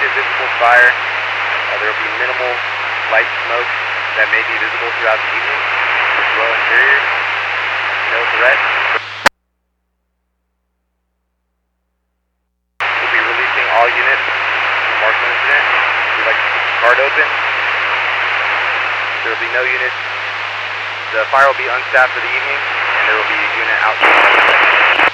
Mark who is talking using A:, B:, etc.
A: active visible fire. There will be minimal light smoke that may be visible throughout the evening. Well interior, no threat. We'll be releasing all units from Marshall incident. We'd like to keep the card open. There will be no units. The fire will be unstaffed for the evening, and there will be a unit outside.